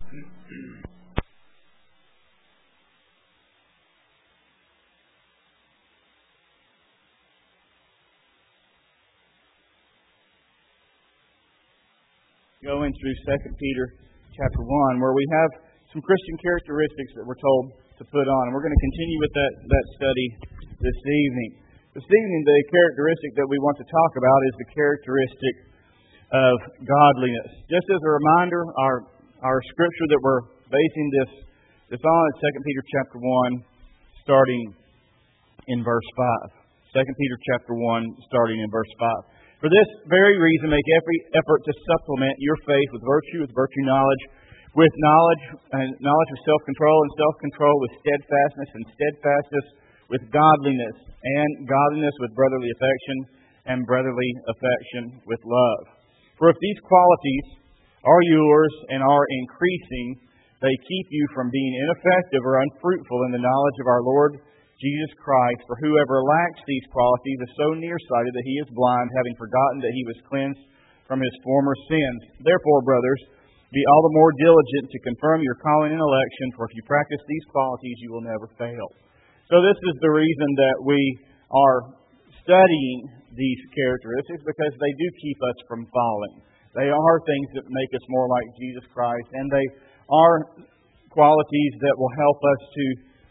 Going through 2 Peter chapter 1, where we have some Christian characteristics that we're told to put on. And we're going to continue with that study this evening. This evening, the characteristic that we want to talk about is the characteristic of godliness. Just as a reminder, our scripture that we're basing this on is 2 Peter chapter 1, starting in verse 5. 2 Peter chapter 1, starting in verse 5. For this very reason, make every effort to supplement your faith with virtue knowledge, with knowledge with self-control, and self-control with steadfastness, and steadfastness with godliness, and godliness with brotherly affection, and brotherly affection with love. For if these qualities are yours and are increasing, they keep you from being ineffective or unfruitful in the knowledge of our Lord Jesus Christ. For whoever lacks these qualities is so nearsighted that he is blind, having forgotten that he was cleansed from his former sins. Therefore, brothers, be all the more diligent to confirm your calling and election, for if you practice these qualities, you will never fail. So this is the reason that we are studying these characteristics, because they do keep us from falling. They are things that make us more like Jesus Christ, and they are qualities that will help us to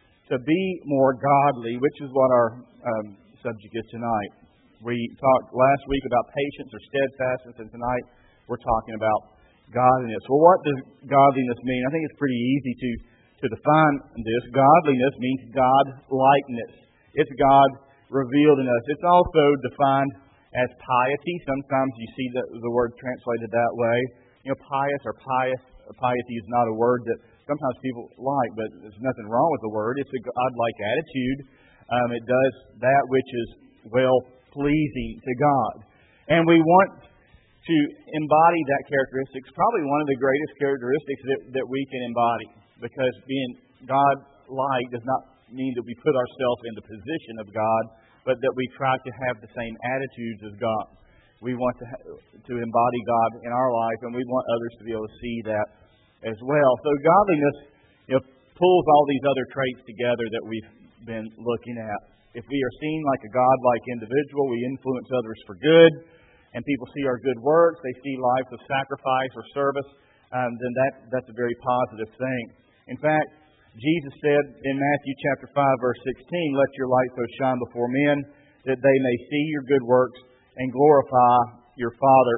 be more godly, which is what our subject is tonight. We talked last week about patience or steadfastness, and tonight we're talking about godliness. Well, what does godliness mean? I think it's pretty easy to define this. Godliness means God-likeness. It's God revealed in us. It's also defined as piety. Sometimes you see the word translated that way. You know, pious or pious. Piety is not a word that sometimes people like, but there's nothing wrong with the word. It's a God-like attitude. It does that which is well-pleasing to God. And we want to embody that characteristic. It's probably one of the greatest characteristics that we can embody, because being God-like does not mean that we put ourselves in the position of God, but that we try to have the same attitudes as God. We want to embody God in our life, and we want others to be able to see that as well. So godliness, pulls all these other traits together that we've been looking at. If we are seen like a God-like individual, we influence others for good, and people see our good works, they see lives of sacrifice or service, then that's a very positive thing. In fact, Jesus said in Matthew chapter 5, verse 16, "Let your light so shine before men that they may see your good works and glorify your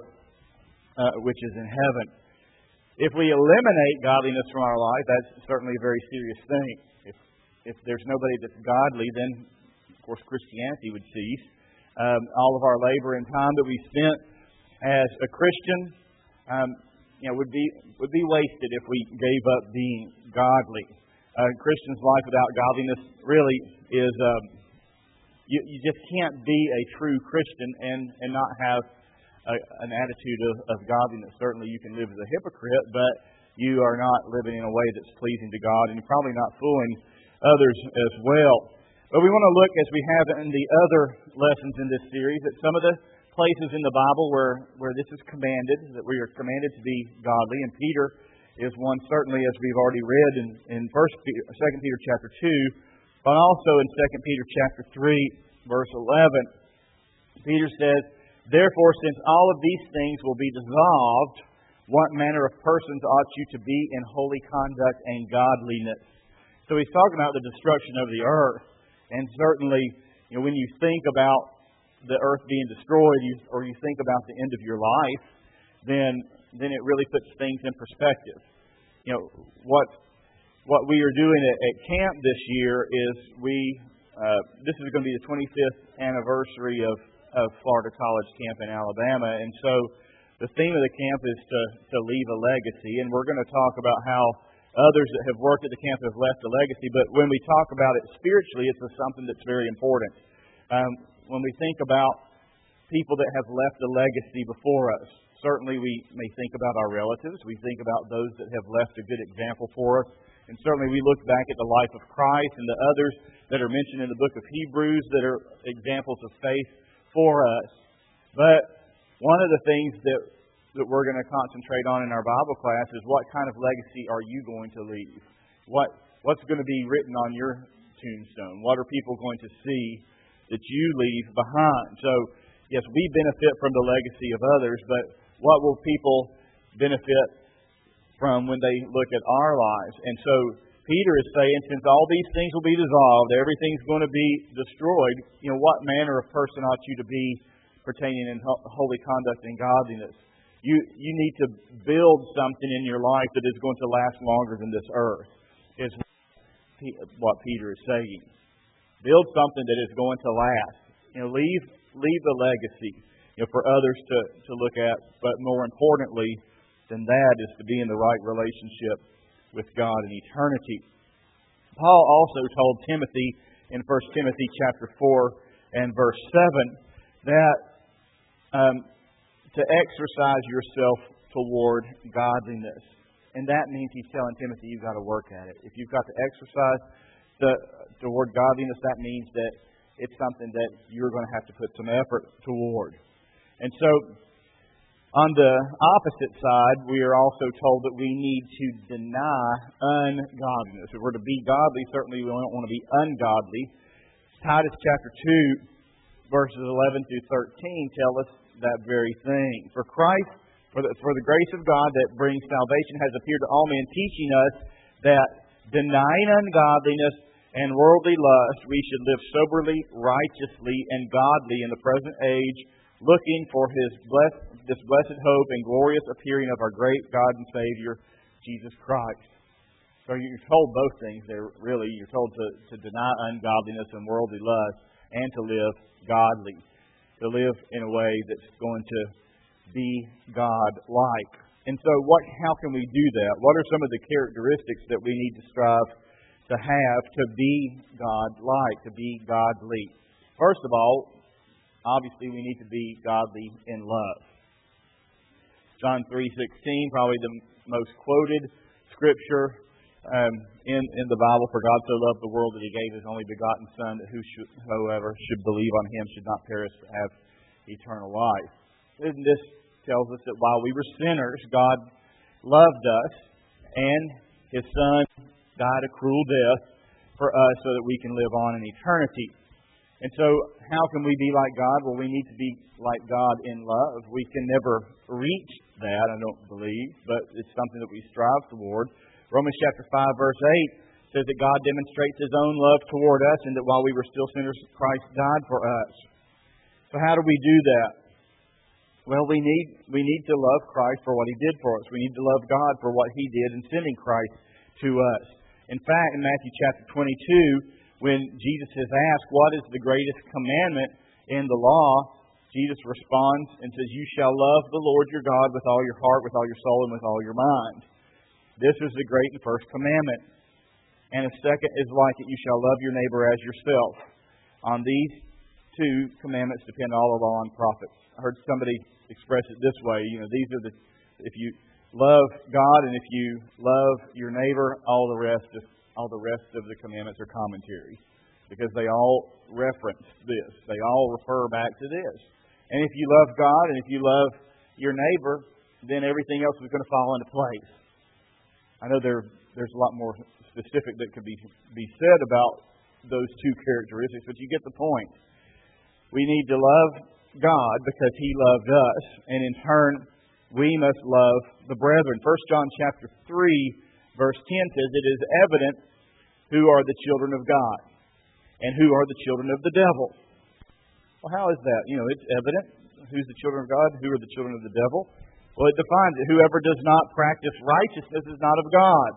Father which is in heaven." If we eliminate godliness from our life, that's certainly a very serious thing. If there's nobody that's godly, then, of course, Christianity would cease. All of our labor and time that we spent as a Christian would be wasted if we gave up being godly. A Christian's life without godliness really is... You just can't be a true Christian and not have an attitude of godliness. Certainly you can live as a hypocrite, but you are not living in a way that's pleasing to God, and you're probably not fooling others as well. But we want to look, as we have in the other lessons in this series, at some of the places in the Bible where this is commanded, that we are commanded to be godly. And Peter is one, certainly, as we've already read in 2 Peter chapter 2, but also in 2 Peter chapter 3, verse 11. Peter says, "Therefore, since all of these things will be dissolved, what manner of persons ought you to be in holy conduct and godliness?" So he's talking about the destruction of the earth. And certainly, when you think about the earth being destroyed, or you think about the end of your life, then it really puts things in perspective. What we are doing at camp this year is this is going to be the 25th anniversary of Florida College Camp in Alabama. And so the theme of the camp is to leave a legacy. And we're going to talk about how others that have worked at the camp have left a legacy. But when we talk about it spiritually, it's something that's very important. When we think about people that have left a legacy before us, certainly we may think about our relatives. We think about those that have left a good example for us. And certainly we look back at the life of Christ and the others that are mentioned in the book of Hebrews that are examples of faith for us. But one of the things that that we're going to concentrate on in our Bible class is what kind of legacy are you going to leave? What's going to be written on your tombstone? What are people going to see that you leave behind? So, yes, we benefit from the legacy of others, but what will people benefit from when they look at our lives? And so Peter is saying, since all these things will be dissolved, everything's going to be destroyed, what manner of person ought you to be pertaining in holy conduct and godliness? You need to build something in your life that is going to last longer than this earth, is what Peter is saying. Build something that is going to last. Leave the legacy for others to look at, but more importantly than that is to be in the right relationship with God in eternity. Paul also told Timothy in 1 Timothy chapter 4 and verse 7 that to exercise yourself toward godliness. And that means he's telling Timothy, you've got to work at it. If you've got to exercise toward godliness, that means that it's something that you're going to have to put some effort toward. And so, on the opposite side, we are also told that we need to deny ungodliness. If we're to be godly, certainly we don't want to be ungodly. Titus chapter 2, verses 11 through 13 tell us that very thing. For the grace of God that brings salvation has appeared to all men, teaching us that denying ungodliness and worldly lust, we should live soberly, righteously, and godly in the present age, looking for this blessed hope and glorious appearing of our great God and Savior, Jesus Christ. So you're told both things there, really. You're told to deny ungodliness and worldly lust and to live godly, to live in a way that's going to be God-like. And so how can we do that? What are some of the characteristics that we need to strive to have to be God-like, to be godly? First of all, obviously we need to be godly in love. John 3:16, probably the most quoted scripture in the Bible. For God so loved the world that He gave His only begotten Son, that whoever should believe on Him should not perish but have eternal life. And this tells us that while we were sinners, God loved us, and His Son died a cruel death for us so that we can live on in eternity. And so, how can we be like God? Well, we need to be like God in love. We can never reach that, I don't believe, but it's something that we strive toward. Romans chapter 5, verse 8 says that God demonstrates His own love toward us, and that while we were still sinners, Christ died for us. So how do we do that? Well, we need to love Christ for what He did for us. We need to love God for what He did in sending Christ to us. In fact, in Matthew chapter 22, when Jesus is asked, what is the greatest commandment in the law? Jesus responds and says, you shall love the Lord your God with all your heart, with all your soul, and with all your mind. This is the great and first commandment. And a second is like it, you shall love your neighbor as yourself. On these two commandments depend all the law and prophets. I heard somebody express it this way, these are if you love God and if you love your neighbor, all the rest of the commandments are commentary, because they all reference this. They all refer back to this. And if you love God and if you love your neighbor, then everything else is going to fall into place. I know there's a lot more specific that could be said about those two characteristics, but you get the point. We need to love God because He loved us, and in turn, we must love the brethren. 1 John chapter 3, verse 10 says, it is evident who are the children of God and who are the children of the devil. Well, how is that? It's evident who's the children of God, who are the children of the devil. Well, it defines it. Whoever does not practice righteousness is not of God,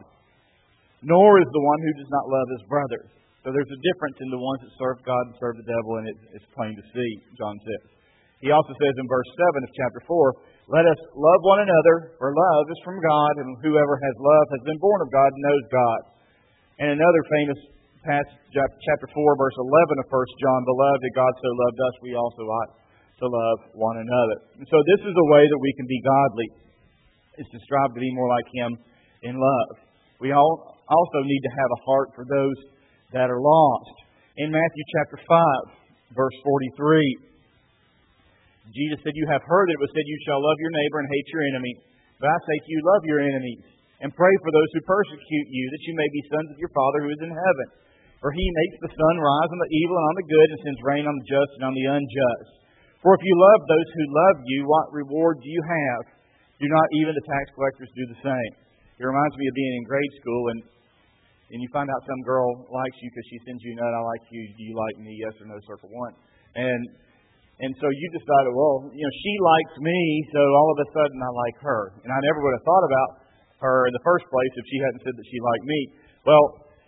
nor is the one who does not love his brother. So there's a difference in the ones that serve God and serve the devil, and it's plain to see, John says. He also says in verse 7 of chapter 4, let us love one another, for love is from God, and whoever has love has been born of God and knows God. And another famous passage, chapter 4, verse 11 of 1 John, beloved, that God so loved us, we also ought to love one another. And so this is a way that we can be godly, is to strive to be more like Him in love. We all also need to have a heart for those that are lost. In Matthew chapter 5, verse 43, Jesus said, "You have heard that it was said, you shall love your neighbor and hate your enemy. But I say to you, love your enemies, and pray for those who persecute you, that you may be sons of your Father who is in heaven. For He makes the sun rise on the evil and on the good, and sends rain on the just and on the unjust. For if you love those who love you, what reward do you have? Do not even the tax collectors do the same?" It reminds me of being in grade school, and you find out some girl likes you because she sends you a note, "I like you, do you like me, yes or no, circle one." And so you decided, well, she likes me, so all of a sudden I like her. And I never would have thought about her in the first place if she hadn't said that she liked me. Well,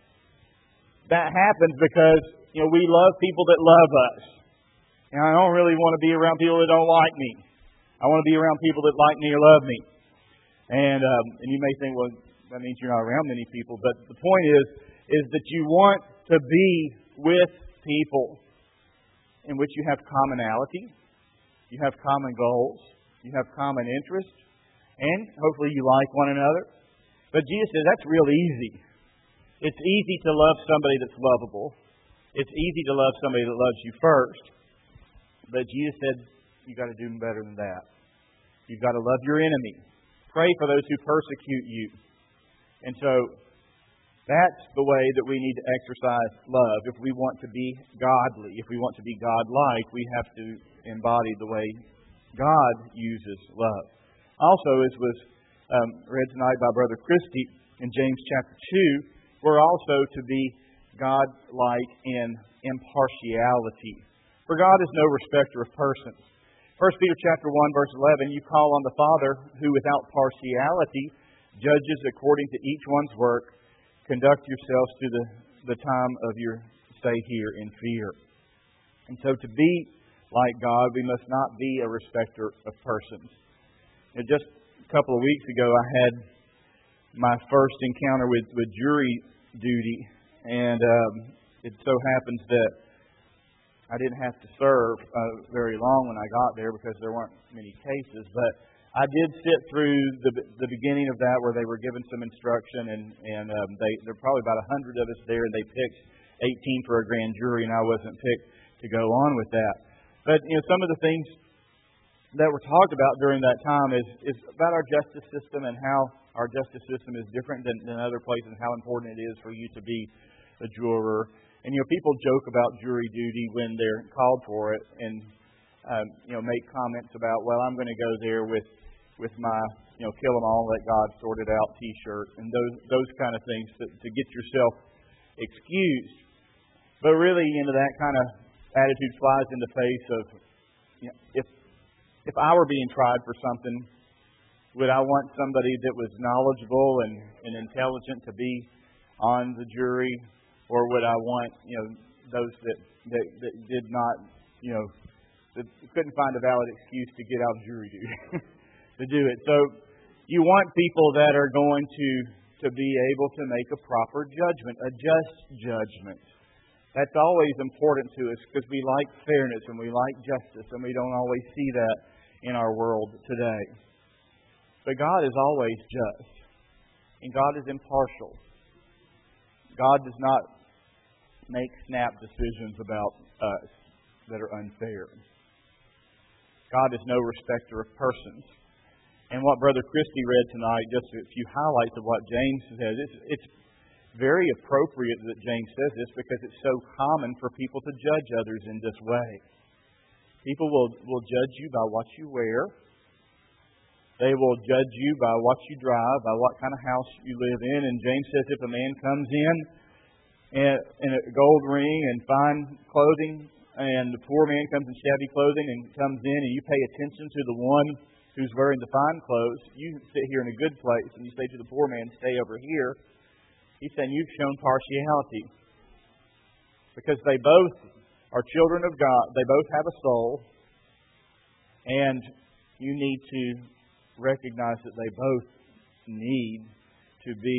that happens because, we love people that love us. And I don't really want to be around people that don't like me. I want to be around people that like me or love me. And you may think, well, that means you're not around many people. But the point is that you want to be with people in which you have commonality, you have common goals, you have common interests, and hopefully you like one another. But Jesus says that's real easy. It's easy to love somebody that's lovable. It's easy to love somebody that loves you first. But Jesus said you've got to do better than that. You've got to love your enemy. Pray for those who persecute you. And so that's the way that we need to exercise love. If we want to be godly, if we want to be God-like, we have to embody the way God uses love. Also, as was read tonight by Brother Christie in James chapter 2, we're also to be God-like in impartiality. For God is no respecter of persons. 1 Peter chapter 1, verse 11, "You call on the Father who without partiality judges according to each one's work. Conduct yourselves to the time of your stay here in fear." And so to be like God, we must not be a respecter of persons. Just a couple of weeks ago, I had my first encounter with jury duty. And it so happens that I didn't have to serve very long when I got there because there weren't many cases. But I did sit through the beginning of that where they were given some instruction, and there were probably about 100 of us there, and they picked 18 for a grand jury, and I wasn't picked to go on with that. But some of the things that were talked about during that time is about our justice system and how our justice system is different than other places, and how important it is for you to be a juror. And people joke about jury duty when they're called for it, and make comments about, well, I'm going to go there with my kill 'em all, let God sort it out T-shirt, and those kind of things to get yourself excused. But really, that kind of attitude flies in the face of if I were being tried for something, would I want somebody that was knowledgeable and intelligent to be on the jury, or would I want those that did not that couldn't find a valid excuse to get out of jury duty to do it? So you want people that are going to be able to make a proper judgment, a just judgment. That's always important to us because we like fairness and we like justice, and we don't always see that in our world today. But God is always just, and God is impartial. God does not make snap decisions about us that are unfair. God is no respecter of persons. And what Brother Christie read tonight, just a few highlights of what James says, it's very appropriate that James says this because it's so common for people to judge others in this way. People will judge you by what you wear. They will judge you by what you drive, by what kind of house you live in. And James says if a man comes in a gold ring and fine clothing, and the poor man comes in shabby clothing and comes in, and you pay attention to the one who's wearing the fine clothes, you sit here in a good place, and you say to the poor man, stay over here. He's saying you've shown partiality. Because they both are children of God. They both have a soul. And you need to recognize that they both need to be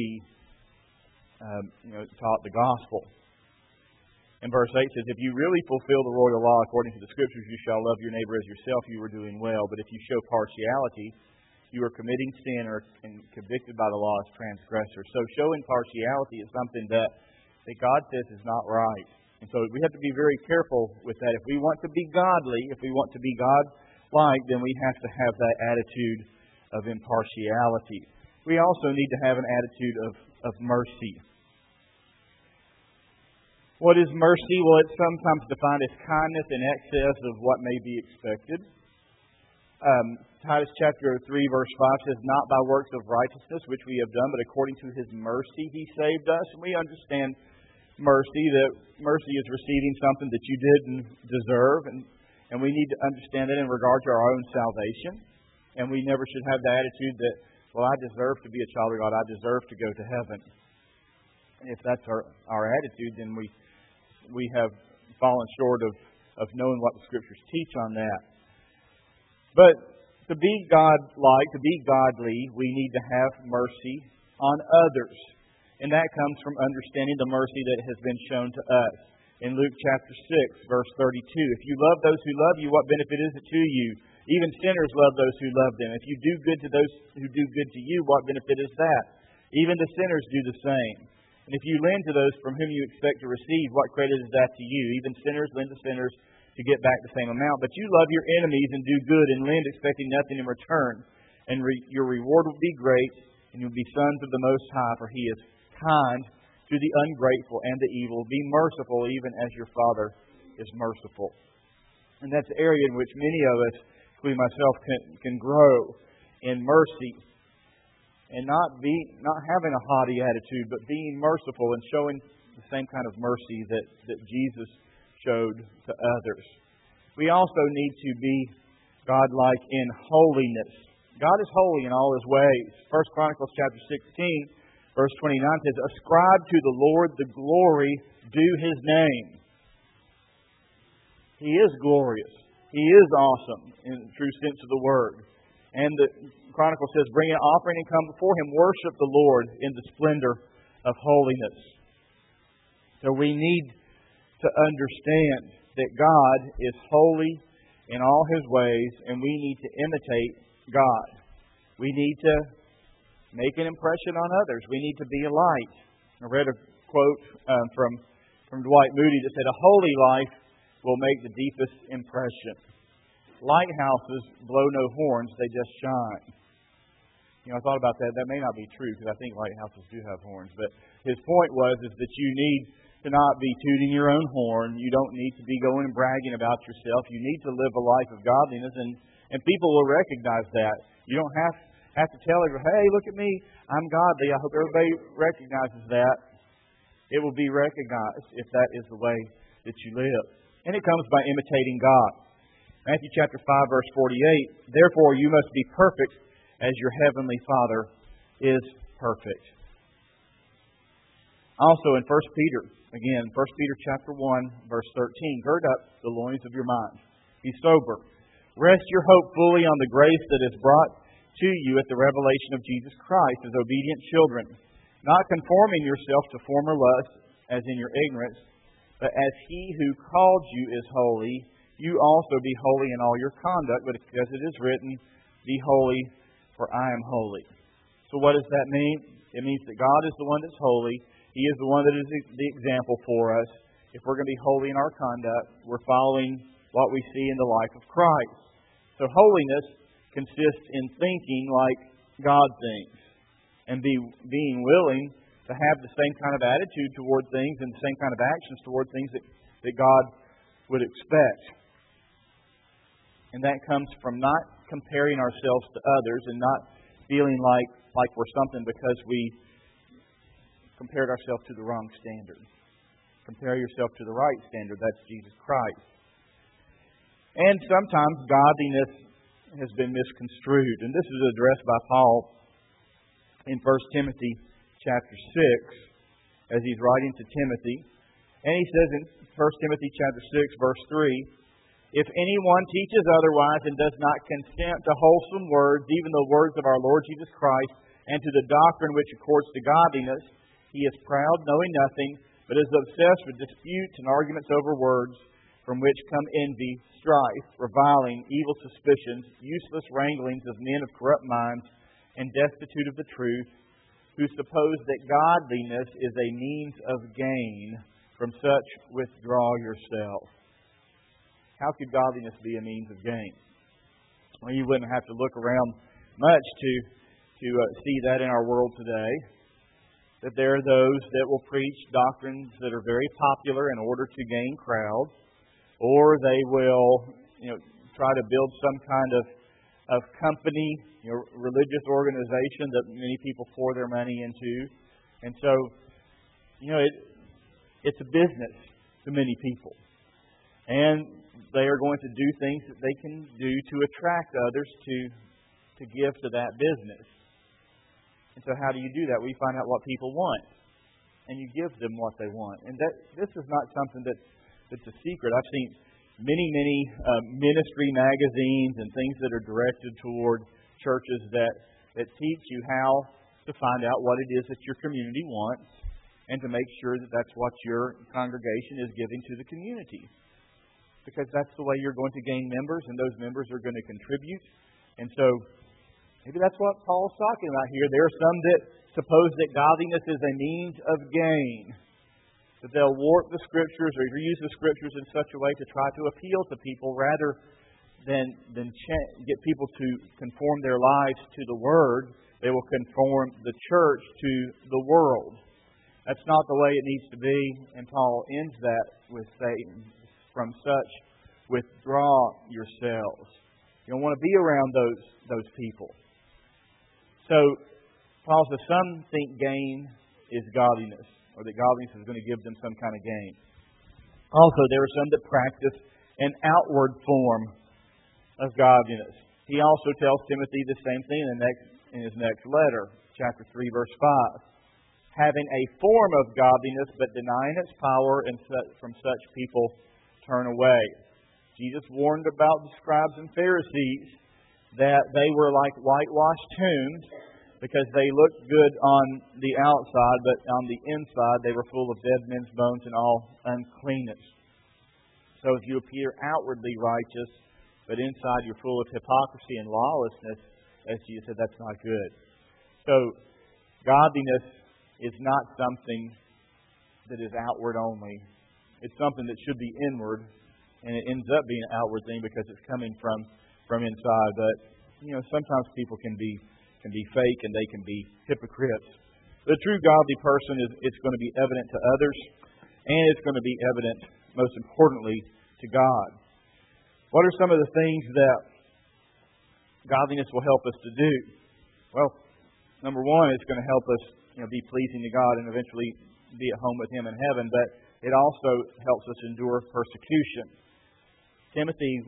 taught the gospel. And verse 8 says, if you really fulfill the royal law according to the Scriptures, you shall love your neighbor as yourself, you are doing well. But if you show partiality, you are committing sin or convicted by the law as transgressors. So showing partiality is something that God says is not right. And so we have to be very careful with that. If we want to be godly, if we want to be God like, then we have to have that attitude of impartiality. We also need to have an attitude of mercy. What is mercy? Well, it's sometimes defined as kindness in excess of what may be expected. Titus chapter 3, verse 5 says, "Not by works of righteousness which we have done, but according to His mercy He saved us." And we understand mercy, that mercy is receiving something that you didn't deserve. And we need to understand that in regard to our own salvation. And we never should have the attitude that, well, I deserve to be a child of God. I deserve to go to heaven. And if that's our attitude, then we have fallen short of knowing what the Scriptures teach on that. But to be God-like, to be godly, we need to have mercy on others. And that comes from understanding the mercy that has been shown to us. In Luke chapter 6, verse 32, "If you love those who love you, what benefit is it to you? Even sinners love those who love them. If you do good to those who do good to you, what benefit is that? Even the sinners do the same. And if you lend to those from whom you expect to receive, what credit is that to you? Even sinners lend to sinners to get back the same amount. But you love your enemies and do good and lend expecting nothing in return. And your reward will be great, and you'll be sons of the Most High, for He is kind to the ungrateful and the evil. Be merciful even as your Father is merciful." And that's the area in which many of us, including myself, can grow in mercy. And not having a haughty attitude, but being merciful and showing the same kind of mercy that Jesus showed to others. We also need to be God-like in holiness. God is holy in all His ways. 1 Chronicles chapter 16, verse 29 says, "Ascribe to the Lord the glory due His name." He is glorious. He is awesome in the true sense of the word. And the Chronicle says, "Bring an offering and come before Him. Worship the Lord in the splendor of holiness." So we need to understand that God is holy in all His ways, and we need to imitate God. We need to make an impression on others. We need to be a light. I read a quote from Dwight Moody that said, "A holy life will make the deepest impression. Lighthouses blow no horns, they just shine." I thought about that. That may not be true, because I think lighthouses do have horns. But his point is that you need to not be tooting your own horn. You don't need to be going and bragging about yourself. You need to live a life of godliness, and people will recognize that. You don't have to tell everyone, "Hey, look at me, I'm godly." I hope everybody recognizes that. It will be recognized if that is the way that you live. And it comes by imitating God. Matthew chapter 5, verse 48, "Therefore you must be perfect as your heavenly Father is perfect." Also in 1 Peter chapter 1, verse 13, "Gird up the loins of your mind. Be sober. Rest your hope fully on the grace that is brought to you at the revelation of Jesus Christ as obedient children, not conforming yourself to former lusts as in your ignorance, but as He who called you is holy, you also be holy in all your conduct, but as it is written, be holy, for I am holy." So what does that mean? It means that God is the one that's holy. He is the one that is the example for us. If we're going to be holy in our conduct, we're following what we see in the life of Christ. So holiness consists in thinking like God thinks, and being willing to have the same kind of attitude toward things and the same kind of actions toward things that God would expect. And that comes from not comparing ourselves to others and not feeling like we're something because we compared ourselves to the wrong standard. Compare yourself to the right standard. That's Jesus Christ. And sometimes godliness has been misconstrued. And this is addressed by Paul in 1 Timothy chapter 6 as he's writing to Timothy. And he says in 1 Timothy chapter 6, verse 3, "If anyone teaches otherwise and does not consent to wholesome words, even the words of our Lord Jesus Christ, and to the doctrine which accords to godliness, he is proud, knowing nothing, but is obsessed with disputes and arguments over words, from which come envy, strife, reviling, evil suspicions, useless wranglings of men of corrupt minds, and destitute of the truth, who suppose that godliness is a means of gain. From such withdraw yourself." How could godliness be a means of gain? Well, you wouldn't have to look around much to see that in our world today. That there are those that will preach doctrines that are very popular in order to gain crowds, or they will, try to build some kind of company, religious organization that many people pour their money into. And so, it's a business to many people. And they are going to do things that they can do to attract others to give to that business. And so how do you do that? We find out what people want, and you give them what they want. And this is not something that's a secret. I've seen many ministry magazines and things that are directed toward churches that teach you how to find out what it is that your community wants and to make sure that that's what your congregation is giving to the community. Because that's the way you're going to gain members, and those members are going to contribute. And so maybe that's what Paul's talking about here. There are some that suppose that godliness is a means of gain. That they'll warp the Scriptures or use the Scriptures in such a way to try to appeal to people rather than get people to conform their lives to the Word. They will conform the church to the world. That's not the way it needs to be. And Paul ends that with saying, from such, withdraw yourselves. You don't want to be around those people. So, Paul says some think gain is godliness, or that godliness is going to give them some kind of gain. Also, there are some that practice an outward form of godliness. He also tells Timothy the same thing in his next letter, chapter 3, verse 5. Having a form of godliness, but denying its power, and from such people turn away. Jesus warned about the scribes and Pharisees that they were like whitewashed tombs because they looked good on the outside, but on the inside they were full of dead men's bones and all uncleanness. So if you appear outwardly righteous, but inside you're full of hypocrisy and lawlessness, as Jesus said, that's not good. So godliness is not something that is outward only. It's something that should be inward, and it ends up being an outward thing because it's coming from inside. But sometimes people can be fake and they can be hypocrites. The true godly person it's going to be evident to others, and it's going to be evident, most importantly, to God. What are some of the things that godliness will help us to do? Well, number one, it's going to help us be pleasing to God and eventually be at home with Him in heaven. But it also helps us endure persecution. Timothy,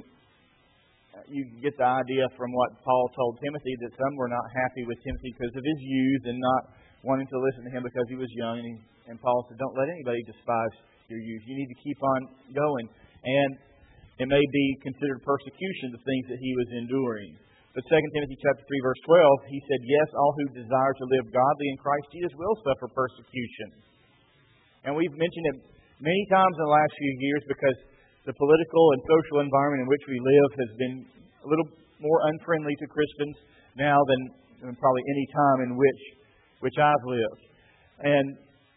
you get the idea from what Paul told Timothy that some were not happy with Timothy because of his youth and not wanting to listen to him because he was young. And Paul said, don't let anybody despise your youth. You need to keep on going. And it may be considered persecution, the things that he was enduring. But 2 Timothy chapter 3, verse 12, he said, yes, all who desire to live godly in Christ Jesus will suffer persecution. And we've mentioned it many times in the last few years because the political and social environment in which we live has been a little more unfriendly to Christians now than probably any time in which I've lived. And,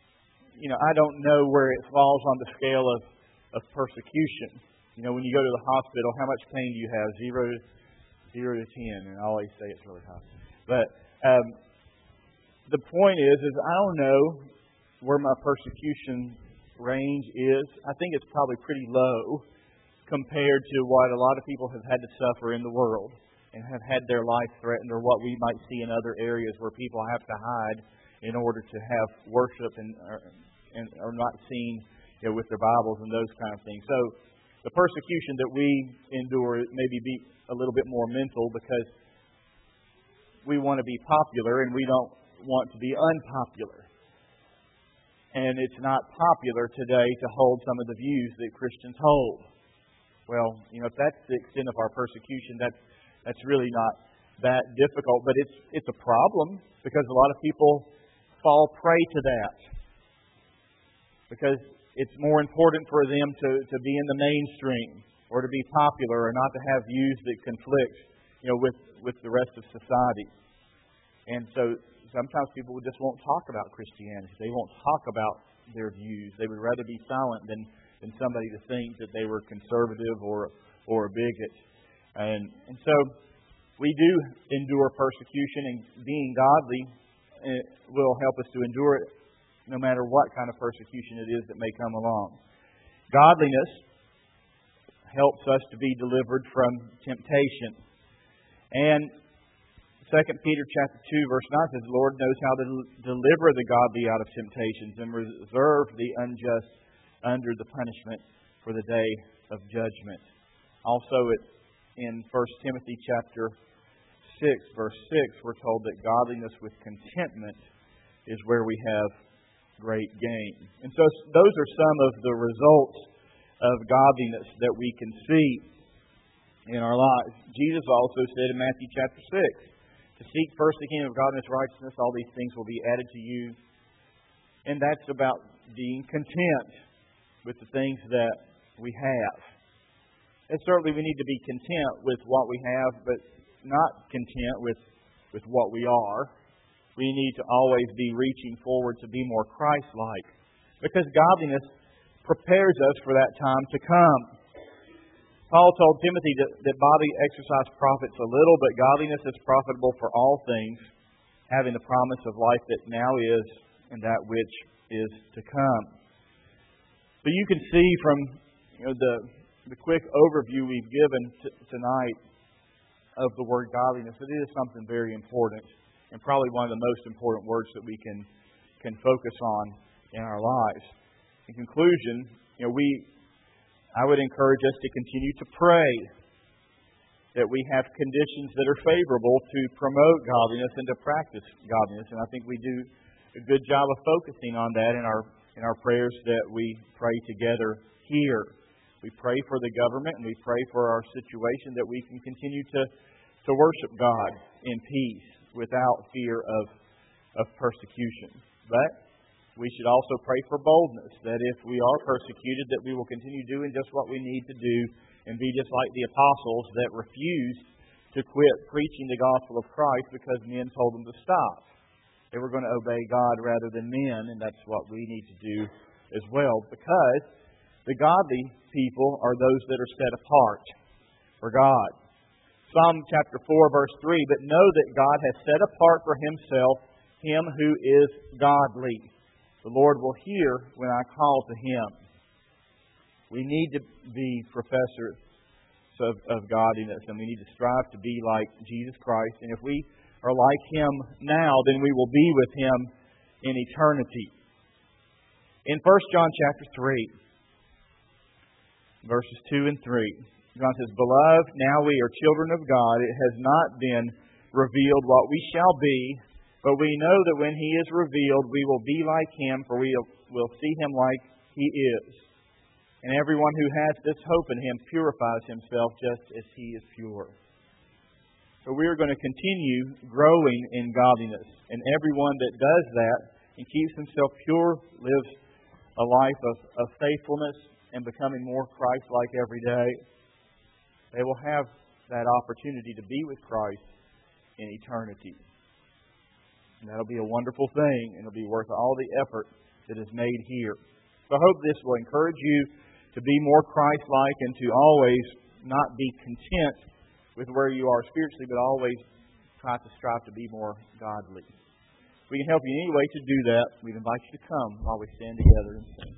I don't know where it falls on the scale of persecution. When you go to the hospital, how much pain do you have? 0 to 10. And I always say it's really high. But the point is I don't know where my persecution range is. I think it's probably pretty low compared to what a lot of people have had to suffer in the world and have had their life threatened, or what we might see in other areas where people have to hide in order to have worship and are not seen with their Bibles and those kind of things. So the persecution that we endure maybe be a little bit more mental because we want to be popular and we don't want to be unpopular. And it's not popular today to hold some of the views that Christians hold. Well, if that's the extent of our persecution, that's really not that difficult. But it's a problem because a lot of people fall prey to that. Because it's more important for them to be in the mainstream or to be popular or not to have views that conflict, with the rest of society. And so sometimes people just won't talk about Christianity. They won't talk about their views. They would rather be silent than somebody to think that they were conservative or a bigot. And so We do endure persecution, and being godly will help us to endure it no matter what kind of persecution it is that may come along. Godliness helps us to be delivered from temptation. And 2 Peter chapter 2 verse 9 says, the Lord knows how to deliver the godly out of temptations and reserve the unjust under the punishment for the day of judgment. Also in 1 Timothy chapter 6 verse 6, we're told that godliness with contentment is where we have great gain. And so those are some of the results of godliness that we can see in our lives. Jesus also said in Matthew chapter 6, to seek first the kingdom of God and His righteousness, all these things will be added to you. And that's about being content with the things that we have. And certainly we need to be content with what we have, but not content with what we are. We need to always be reaching forward to be more Christ-like, because godliness prepares us for that time to come. Paul told Timothy that bodily exercise profits a little, but godliness is profitable for all things, having the promise of life that now is and that which is to come. So you can see from the quick overview we've given tonight of the word godliness, it is something very important, and probably one of the most important words that we can focus on in our lives. In conclusion, I would encourage us to continue to pray that we have conditions that are favorable to promote godliness and to practice godliness. And I think we do a good job of focusing on that in our prayers that we pray together here. We pray for the government and we pray for our situation that we can continue to worship God in peace without fear of persecution. But we should also pray for boldness, that if we are persecuted, that we will continue doing just what we need to do and be just like the apostles that refused to quit preaching the gospel of Christ because men told them to stop. They were going to obey God rather than men, and that's what we need to do as well, because the godly people are those that are set apart for God. Psalm chapter 4, verse 3, but know that God has set apart for Himself him who is godly. The Lord will hear when I call to Him. We need to be professors of godliness, and we need to strive to be like Jesus Christ. And if we are like Him now, then we will be with Him in eternity. In 1 John chapter 3, verses 2 and 3, John says, Beloved, now we are children of God. It has not been revealed what we shall be, but we know that when He is revealed, we will be like Him, for we will see Him like He is. And everyone who has this hope in Him purifies himself just as He is pure. So we are going to continue growing in godliness. And everyone that does that and keeps himself pure lives a life of faithfulness and becoming more Christ-like every day. They will have that opportunity to be with Christ in eternity. And that'll be a wonderful thing, and it'll be worth all the effort that is made here. So I hope this will encourage you to be more Christ-like and to always not be content with where you are spiritually, but always try to strive to be more godly. If we can help you in any way to do that, we'd invite you to come while we stand together and sing.